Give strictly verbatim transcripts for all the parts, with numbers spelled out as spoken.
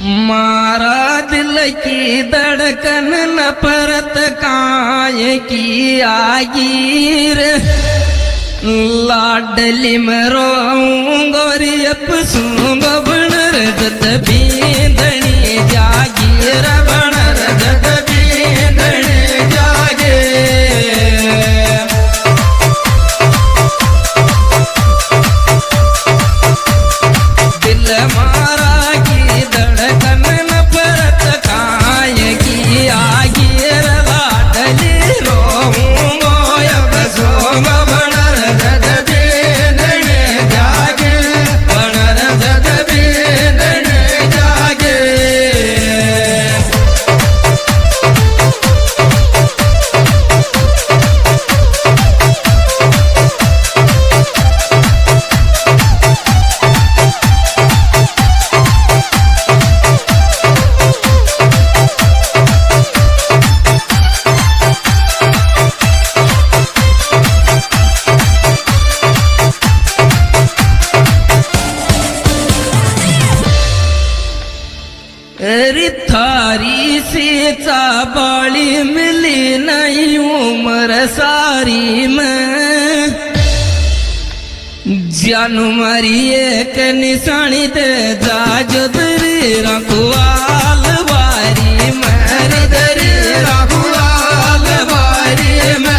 मारा दिल की धड़कन नफरत काय की आगीर लाडली मरो गोरियप सूंग बनर जत बींदणी जागीर बनर जत बींदणी जागे दिल मारा की धड़कन नफरत काय की आगीर लाडली रोऊंगो अब सोंग बनर जत बींदणी जागे बनर जत बींदणी जागे री थारी से चाबाली मिली नहीं उम्र सारी में जानू मारी एक निशानी दे जाज दरी रखवाल बारी मेरी दरी रखवाल बारी में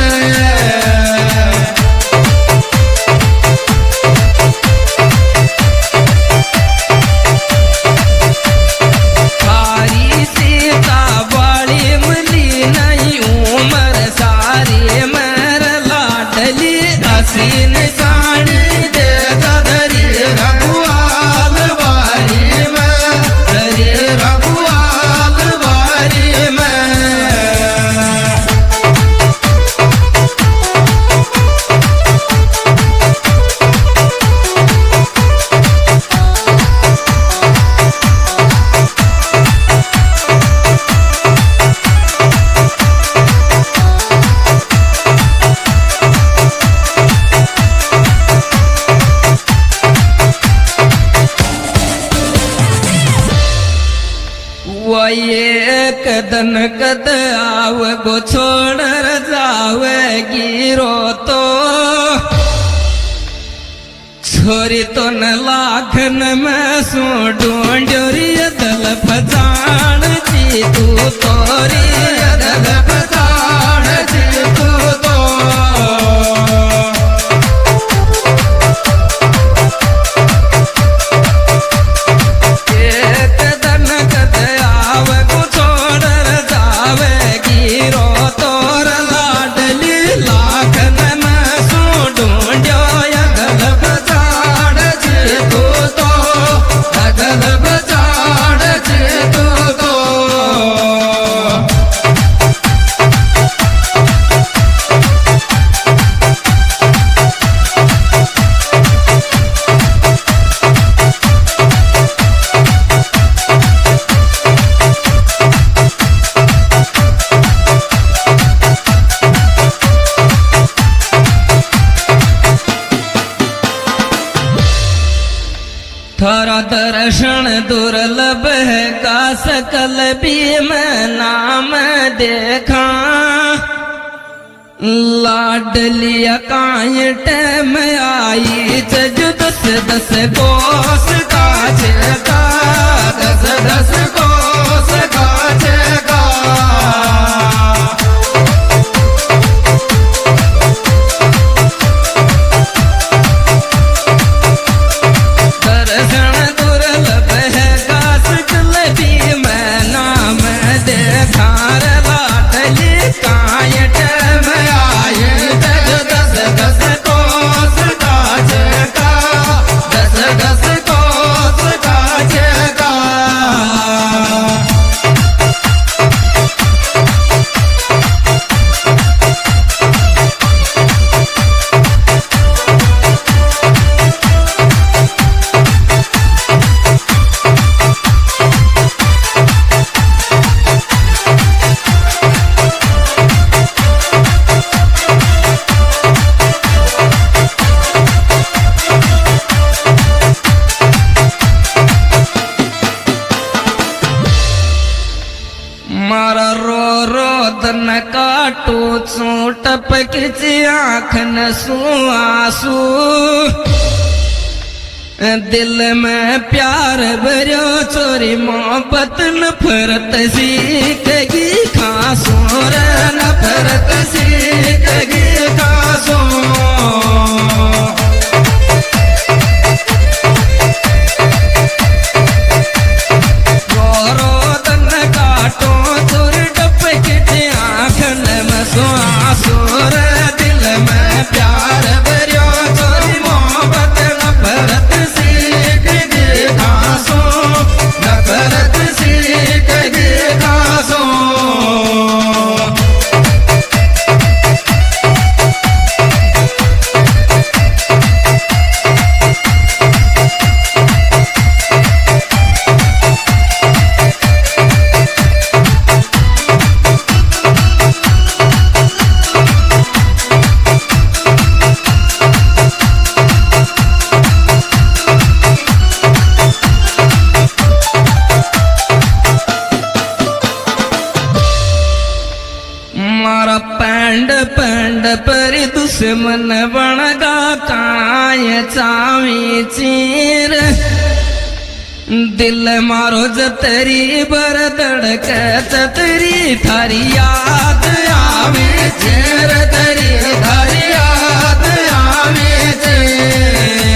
एक दन कद आव गो छोड़ जावे गिरो तो छोरी तो न लाखन में सो ढूंढोरी दल फजान जी तू तोरी दल फजान जी तू तो थारा दर्शन दुर्लभ है का सकल भी मैं नाम देखा लाडलिया कांट में आई जज दस दस कोस का छेका दस दस कोस का छेका दस दस कोस का छेका मारा रो रो दन काटू चू टपक आँख नसू आंसू दिल में प्यार भरियो चोरी मोहब्बत नफरत सीखेगी खासो रे नफरत सीखेगी खासो रो रो दन काटो चोर टपक आँख नसू आंसू रे दिल में प्यार भरियो चोरी मोहब्बत नफरत नफरत सीखेगी खासो मारा पैंड पैंड पर दुश्मन बनगा काय चावी चीर दिल मारो जतरी बर धड़क जतरी थारी याद आवे चेर तरी थारी याद आवे चेर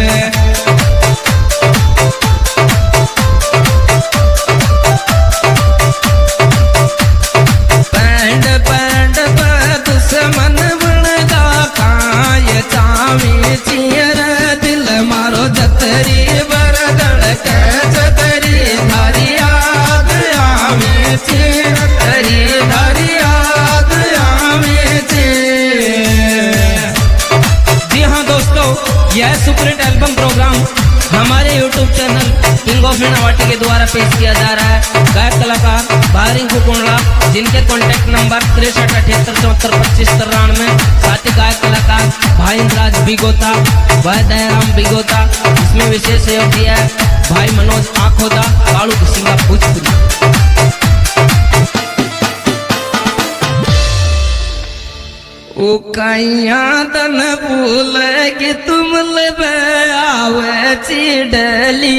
पैंड पैंड पर दुश्मन बनगा काय चावी चीर दिल मारो जतरी बर धड़क जतरी धारी याद आवे चेर तरी धारी याद आवे चेर। जी हाँ दोस्तों, यह सुपरहिट एल्बम प्रोग्राम हमारे YouTube channel king of Meenawati के द्वारा पेश किया जा रहा है। गायक कलाकार भारी कुकुंडला, जिनके कॉन्टैक्ट नंबर तिरसठ अठहत्तर चौहत्तर पच्चीस तिरानवे। साथ ही गायक कलाकार भाई इंद्राज बिगोता, भाई दयाराम बिगोता। इसमें विशेष सहयोग दिया है भाई मनोज आखोदा, कालू सिंगा भोजपुरी। ओ कैया दन भूल कि तुम ले आवे चिडली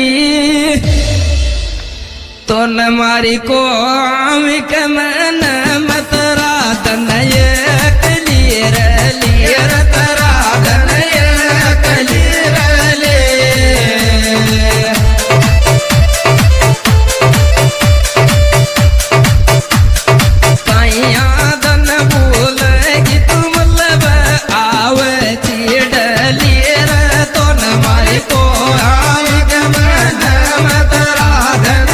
तो न मारी को आमी के मन मतरा दन ये कलीर लीर तरा दन ये कलीर ले कैया दन भूल कि तुम ले आवे चिडली रे तो न मारी को आमी के मन मतरा दन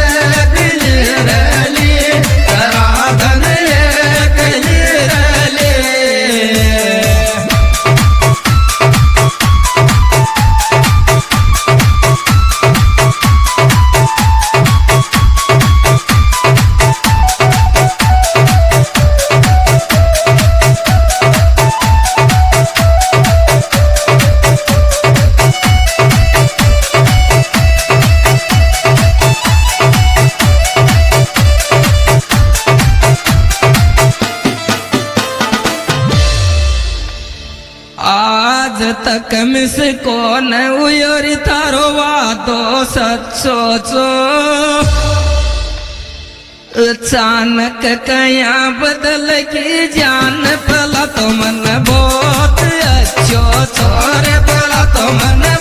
आज तक मिस कौन उयोरी थारो वादो सच्चो चो अचानक कया बदल की जान पला तो मन बहुत अच्छो छोरे पला तो मन